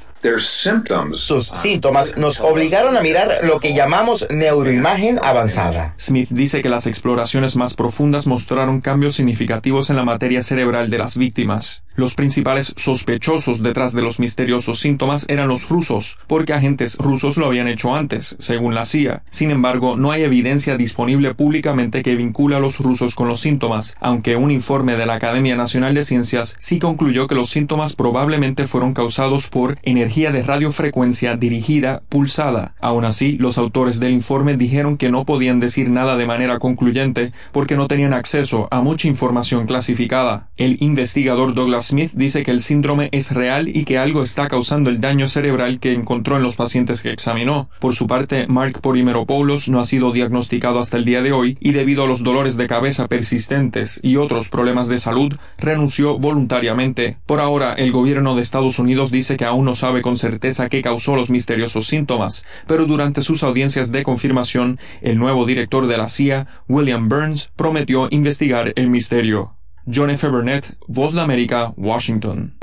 S24: Sus síntomas nos obligaron a mirar lo que llamamos neuroimagen avanzada.
S11: Smith dice que las exploraciones más profundas mostraron cambios significativos en la materia cerebral de las víctimas. Los principales sospechosos detrás de los misteriosos síntomas eran los rusos, porque agentes rusos lo habían hecho antes, según la C I A. Sin embargo, no hay evidencia disponible públicamente que vincule a los rusos con los síntomas, aunque un informe de la Academia Nacional de Ciencias sí concluyó que los síntomas probablemente fueron causados por energía de radiofrecuencia dirigida pulsada. Aún así, los autores del informe dijeron que no podían decir nada de manera concluyente porque no tenían acceso a mucha información clasificada. El investigador Douglas Smith dice que el síndrome es real y que algo está causando el daño cerebral que encontró en los pacientes que examinó. Por su parte, Mark Polimeropoulos no ha sido diagnosticado hasta el día de hoy y debido a los dolores de cabeza persistentes y otros problemas de salud, renunció voluntariamente. Por ahora, el gobierno de Estados Unidos dice que aún no sabe con certeza qué causó los misteriosos síntomas, pero durante sus audiencias de confirmación, el nuevo director de la C I A, William Burns, prometió investigar el misterio. John F. Burnett, Voz de América, Washington.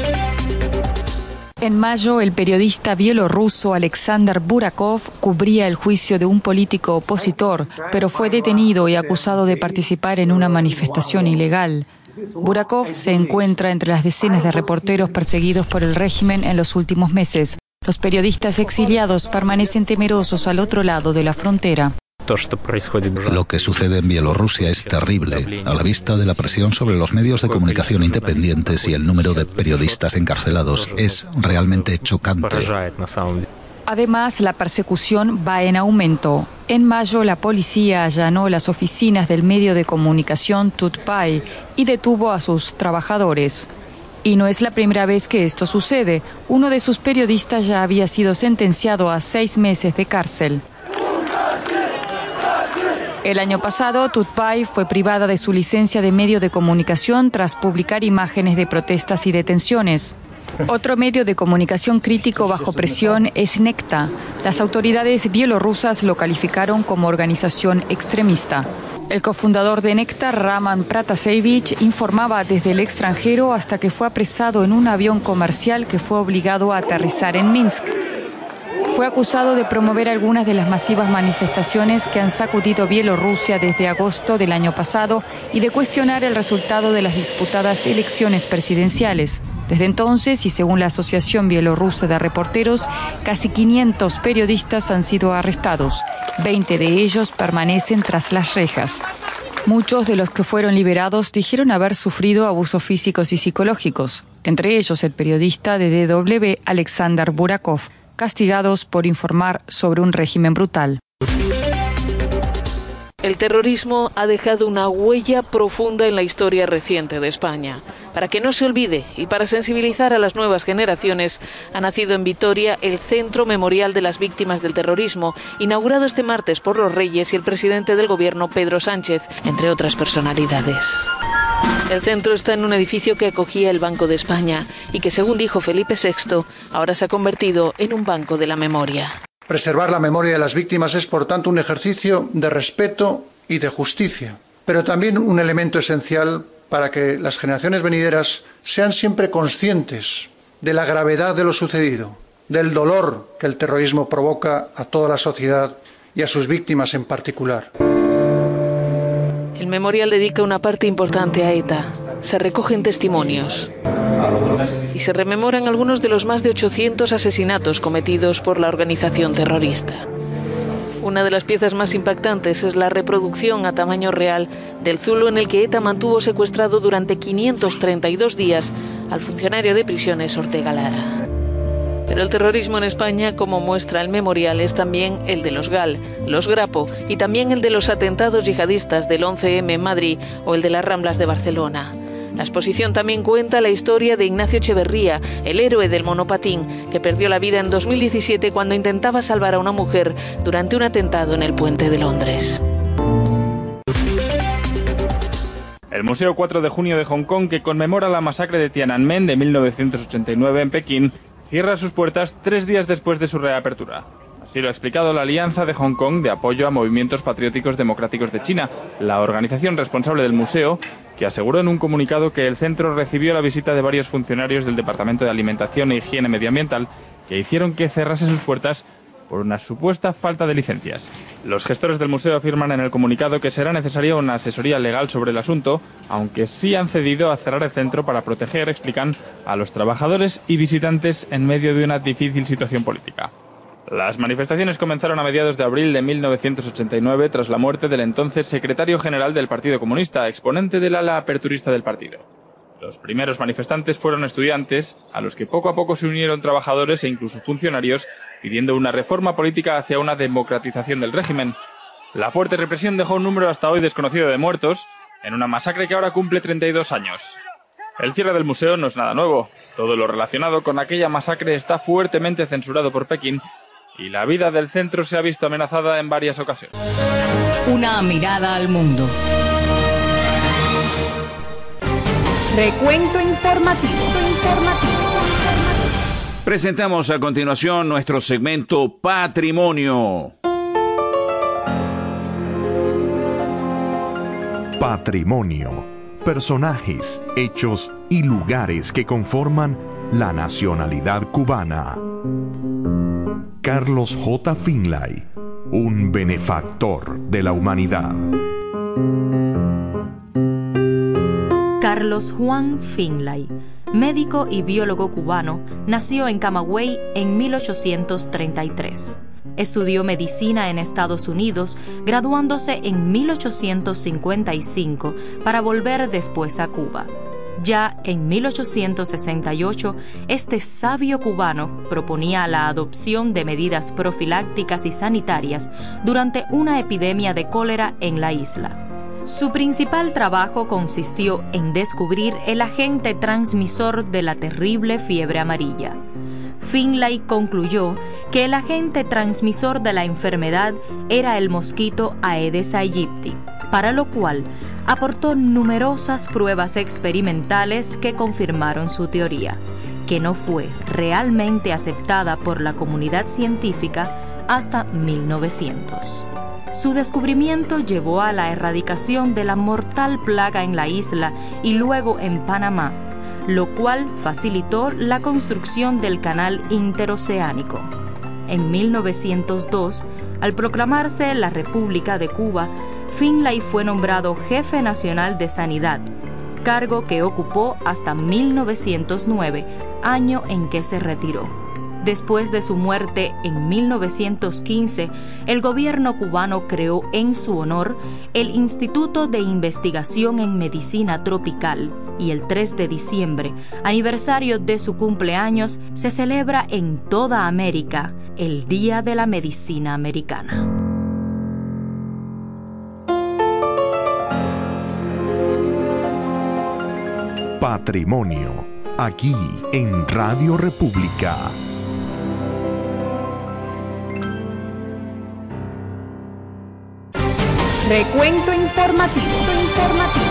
S25: En mayo, el periodista bielorruso Alexander Burakov cubría el juicio de un político opositor, pero fue detenido y acusado de participar en una manifestación ilegal. Burakov se encuentra entre las decenas de reporteros perseguidos por el régimen en los últimos meses. Los periodistas exiliados permanecen temerosos al otro lado de la frontera.
S26: Lo que sucede en Bielorrusia es terrible, a la vista de la presión sobre los medios de comunicación independientes y el número de periodistas encarcelados. Es realmente chocante.
S25: Además, la persecución va en aumento. En mayo, la policía allanó las oficinas del medio de comunicación Tutpay y detuvo a sus trabajadores. Y no es la primera vez que esto sucede. Uno de sus periodistas ya había sido sentenciado a seis meses de cárcel. El año pasado, Tutpay fue privada de su licencia de medio de comunicación tras publicar imágenes de protestas y detenciones. Otro medio de comunicación crítico bajo presión es Nekta. Las autoridades bielorrusas lo calificaron como organización extremista. El cofundador de Nekta, Raman Pratasevich, informaba desde el extranjero hasta que fue apresado en un avión comercial que fue obligado a aterrizar en Minsk. Fue acusado de promover algunas de las masivas manifestaciones que han sacudido Bielorrusia desde agosto del año pasado y de cuestionar el resultado de las disputadas elecciones presidenciales. Desde entonces, y según la Asociación Bielorrusa de Reporteros, casi quinientos periodistas han sido arrestados. veinte de ellos permanecen tras las rejas. Muchos de los que fueron liberados dijeron haber sufrido abusos físicos y psicológicos, entre ellos el periodista de D W, Alexander Burakov. castigados por informar sobre un régimen brutal.
S12: El terrorismo ha dejado una huella profunda en la historia reciente de España. Para que no se olvide y para sensibilizar a las nuevas generaciones, ha nacido en Vitoria el Centro Memorial de las Víctimas del Terrorismo, inaugurado este martes por los Reyes y el presidente del Gobierno, Pedro Sánchez, entre otras personalidades. El centro está en un edificio que acogía el Banco de España y que, según dijo Felipe sexto, ahora se ha convertido en un banco de la memoria.
S14: Preservar la memoria de las víctimas es, por tanto, un ejercicio de respeto y de justicia, pero también un elemento esencial para que las generaciones venideras sean siempre conscientes de la gravedad de lo sucedido, del dolor que el terrorismo provoca a toda la sociedad y a sus víctimas en particular.
S12: El memorial dedica una parte importante a ETA. Se recogen testimonios y se rememoran algunos de los más de ochocientos asesinatos cometidos por la organización terrorista. Una de las piezas más impactantes es la reproducción a tamaño real del zulo en el que ETA mantuvo secuestrado durante quinientos treinta y dos días al funcionario de prisiones Ortega Lara. Pero el terrorismo en España, como muestra el memorial, es también el de los GAL, los Grapo y también el de los atentados yihadistas del once eme en Madrid o el de las Ramblas de Barcelona. La exposición también cuenta la historia de Ignacio Echeverría, el héroe del monopatín, que perdió la vida en dos mil diecisiete cuando intentaba salvar a una mujer durante un atentado en el puente de Londres.
S15: El Museo cuatro de junio de Hong Kong, que conmemora la masacre de Tiananmen de mil novecientos ochenta y nueve en Pekín, cierra sus puertas tres días después de su reapertura. Así lo ha explicado la Alianza de Hong Kong de Apoyo a Movimientos Patrióticos Democráticos de China, la organización responsable del museo, que aseguró en un comunicado que el centro recibió la visita de varios funcionarios del Departamento de Alimentación e Higiene Medioambiental, que hicieron que cerrase sus puertas por una supuesta falta de licencias. Los gestores del museo afirman en el comunicado que será necesaria una asesoría legal sobre el asunto, aunque sí han cedido a cerrar el centro para proteger, explican, a los trabajadores y visitantes en medio de una difícil situación política. Las manifestaciones comenzaron a mediados de abril de mil novecientos ochenta y nueve tras la muerte del entonces secretario general del Partido Comunista, exponente del ala aperturista del partido. Los primeros manifestantes fueron estudiantes, a los que poco a poco se unieron trabajadores e incluso funcionarios, pidiendo una reforma política hacia una democratización del régimen. La fuerte represión dejó un número hasta hoy desconocido de muertos, en una masacre que ahora cumple treinta y dos años. El cierre del museo no es nada nuevo. Todo lo relacionado con aquella masacre está fuertemente censurado por Pekín, y la vida del centro se ha visto amenazada en varias ocasiones.
S8: Una mirada al mundo.
S2: Recuento informativo.
S3: Presentamos a continuación nuestro segmento Patrimonio.
S6: Patrimonio. Personajes, hechos y lugares que conforman la nacionalidad cubana. Carlos J. Finlay, un benefactor de la humanidad.
S16: Carlos Juan Finlay, médico y biólogo cubano, nació en Camagüey en mil ochocientos treinta y tres. Estudió medicina en Estados Unidos, graduándose en mil ochocientos cincuenta y cinco para volver después a Cuba. Ya en mil ochocientos sesenta y ocho, este sabio cubano proponía la adopción de medidas profilácticas y sanitarias durante una epidemia de cólera en la isla. Su principal trabajo consistió en descubrir el agente transmisor de la terrible fiebre amarilla. Finlay concluyó que el agente transmisor de la enfermedad era el mosquito Aedes aegypti, para lo cual aportó numerosas pruebas experimentales que confirmaron su teoría, que no fue realmente aceptada por la comunidad científica hasta mil novecientos. Su descubrimiento llevó a la erradicación de la mortal plaga en la isla y luego en Panamá, lo cual facilitó la construcción del canal interoceánico. En mil novecientos dos, al proclamarse la República de Cuba, Finlay fue nombrado Jefe Nacional de Sanidad, cargo que ocupó hasta mil novecientos nueve, año en que se retiró. Después de su muerte en mil novecientos quince, el gobierno cubano creó en su honor el Instituto de Investigación en Medicina Tropical, y el tres de diciembre, aniversario de su cumpleaños, se celebra en toda América el Día de la Medicina Americana.
S6: Patrimonio, aquí en Radio República.
S2: Recuento informativo. informativo.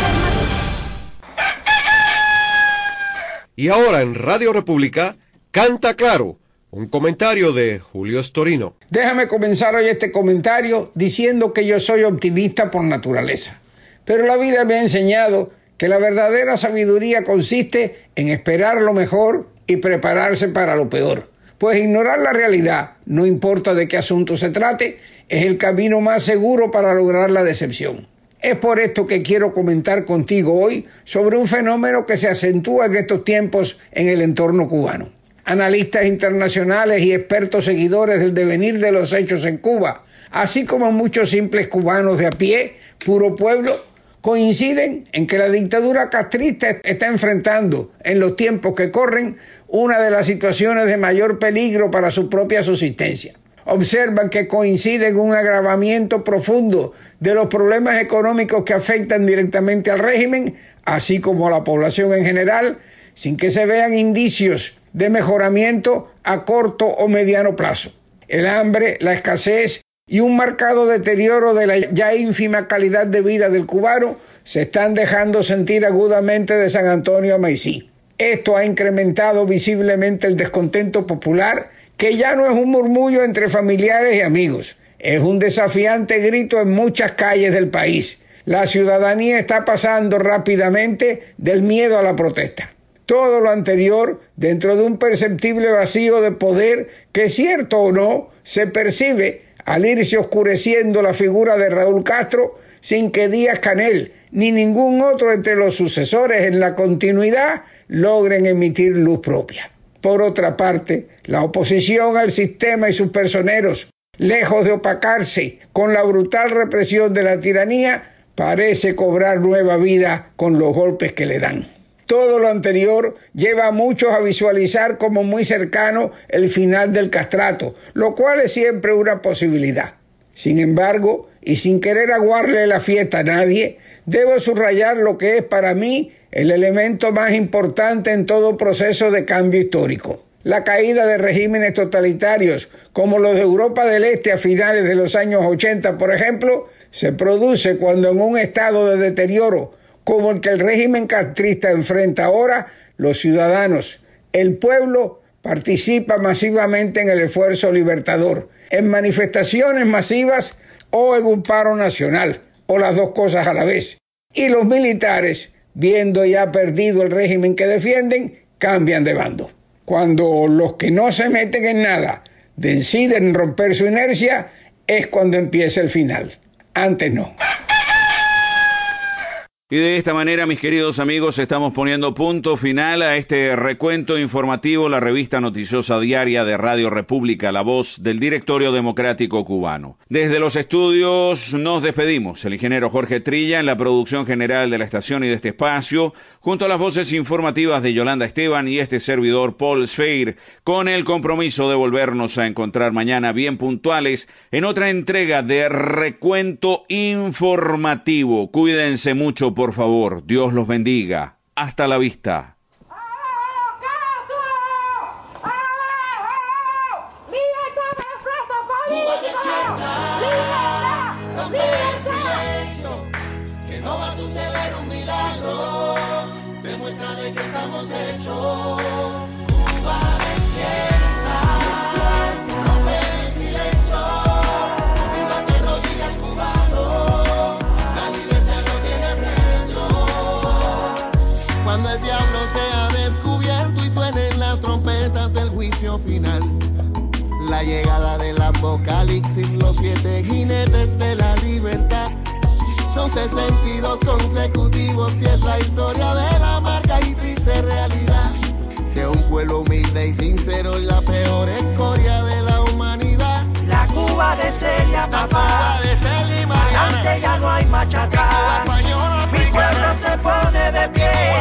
S13: Y ahora en Radio República, Canta Claro, un comentario de Julio Storino.
S9: Déjame comenzar hoy este comentario diciendo que yo soy optimista por naturaleza. Pero la vida me ha enseñado que la verdadera sabiduría consiste en esperar lo mejor y prepararse para lo peor. Pues ignorar la realidad, no importa de qué asunto se trate, es el camino más seguro para lograr la decepción. Es por esto que quiero comentar contigo hoy sobre un fenómeno que se acentúa en estos tiempos en el entorno cubano. Analistas internacionales y expertos seguidores del devenir de los hechos en Cuba, así como muchos simples cubanos de a pie, puro pueblo, coinciden en que la dictadura castrista está enfrentando en los tiempos que corren una de las situaciones de mayor peligro para su propia subsistencia. Observan que coincide en un agravamiento profundo de los problemas económicos que afectan directamente al régimen, así como a la población en general, sin que se vean indicios de mejoramiento a corto o mediano plazo. El hambre, la escasez y un marcado deterioro de la ya ínfima calidad de vida del cubano se están dejando sentir agudamente de San Antonio a Maicí. Esto ha incrementado visiblemente el descontento popular, que ya no es un murmullo entre familiares y amigos, es un desafiante grito en muchas calles del país. La ciudadanía está pasando rápidamente del miedo a la protesta. Todo lo anterior dentro de un perceptible vacío de poder que, cierto o no, se percibe al irse oscureciendo la figura de Raúl Castro sin que Díaz-Canel ni ningún otro entre los sucesores en la continuidad logren emitir luz propia. Por otra parte, la oposición al sistema y sus personeros, lejos de opacarse con la brutal represión de la tiranía, parece cobrar nueva vida con los golpes que le dan. Todo lo anterior lleva a muchos a visualizar como muy cercano el final del castrato, lo cual es siempre una posibilidad. Sin embargo, y sin querer aguarle la fiesta a nadie, debo subrayar lo que es para mí el elemento más importante en todo proceso de cambio histórico. La caída de regímenes totalitarios, como los de Europa del Este a finales de los años ochenta, por ejemplo, se produce cuando en un estado de deterioro como el que el régimen castrista enfrenta ahora, los ciudadanos, el pueblo, participa masivamente en el esfuerzo libertador, en manifestaciones masivas o en un paro nacional, o las dos cosas a la vez. Y los militares, viendo ya perdido el régimen que defienden, cambian de bando. Cuando los que no se meten en nada deciden romper su inercia, es cuando empieza el final. Antes no.
S3: Y de esta manera, mis queridos amigos, estamos poniendo punto final a este recuento informativo, la revista noticiosa diaria de Radio República, la voz del Directorio Democrático Cubano. Desde los estudios nos despedimos. El ingeniero Jorge Trilla en la producción general de la estación y de este espacio, junto a las voces informativas de Yolanda Esteban y este servidor Paul Sfeir, con el compromiso de volvernos a encontrar mañana bien puntuales en otra entrega de Recuento Informativo. Cuídense mucho, por favor. Dios los bendiga. Hasta la vista.
S17: Cuba despierta, rompe el silencio, que no va a suceder un milagro, demuestra de que estamos hechos. Cuba despierta, rompe el silencio, vivas de rodillas cubano, la libertad no tiene precio. Cuando el diablo sea descubierto y suenen las trompetas del juicio final, la llegada del apocalipsis, los siete jinetes de la libertad. Son sesenta y dos consecutivos y es la historia de la amarga y triste realidad de un pueblo humilde y sincero y la peor escoria de la humanidad.
S18: La Cuba de Celia, papá, adelante ya no hay marcha atrás. Mi pueblo se pone de pie.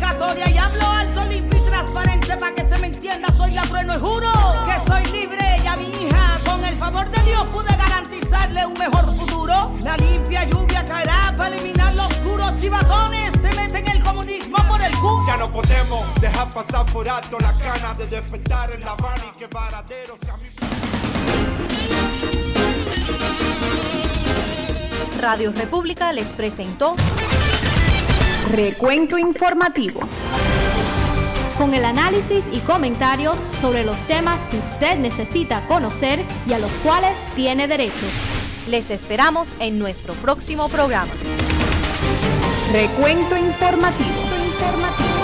S18: dedicatoria y hablo alto, limpio y transparente para que se me entienda. Soy la trueno y juro que soy libre y a mi hija con el favor de Dios pude garantizarle un mejor futuro. La limpia lluvia caerá para eliminar los oscuros chivatones. Se meten el comunismo por el cu.
S4: Ya no podemos dejar pasar por alto la gana de despertar en La Habana y que Varadero sea mi...
S16: Radio República les presentó
S2: Recuento Informativo,
S19: con el análisis y comentarios sobre los temas que usted necesita conocer y a los cuales tiene derecho.
S16: Les esperamos en nuestro próximo programa.
S2: Recuento Informativo. Informativo.